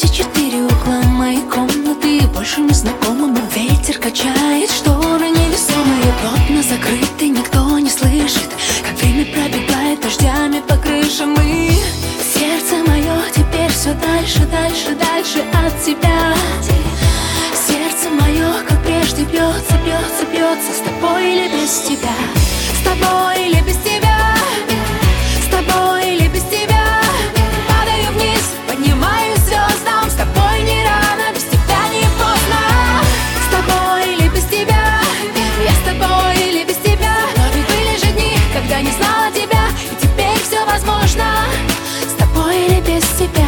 24 угла моей комнаты больше не знакомы, но ветер качает шторы невесомые, плотно закрыты, никто не слышит, как время пробегает дождями по крышам. И сердце мое теперь все дальше, дальше, дальше от тебя. Сердце мое, как прежде, бьется, бьется, бьется. С тобой или без тебя? С тобой или без тебя? С тобой или без тебя? Падаю вниз, поднимаюсь к звездам. С тобой не рано, без тебя не поздно. С тобой или без тебя? Я с тобой или без тебя? Но ведь были же дни, когда не знала тебя, и теперь все возможно. С тобой или без тебя?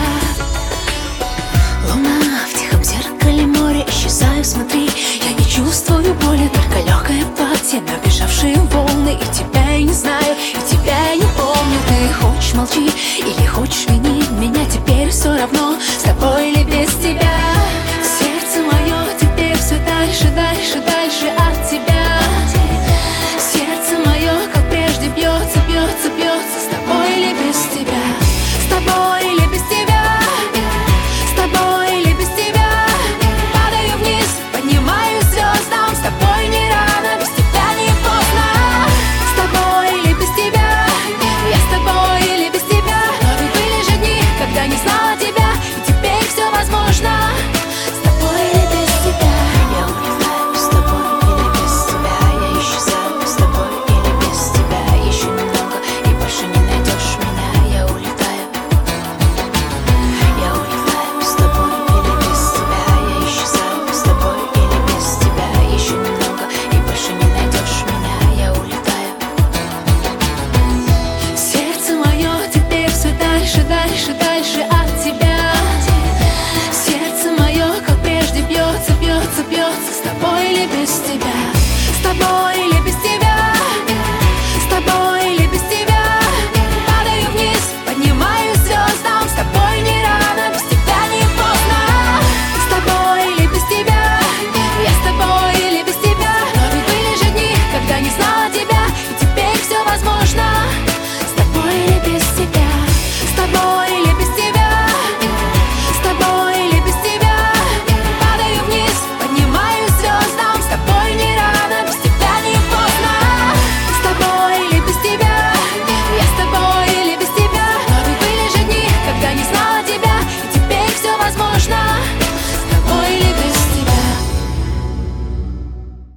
Луна в тихом зеркале моря, исчезаю, смотри. Я не чувствую боли, только легкое платье, набежавшие волны. И тебя я не знаю, и тебя я не помню. Ты хочешь молчи или хочешь вини, меня теперь все равно. С тобой или без тебя?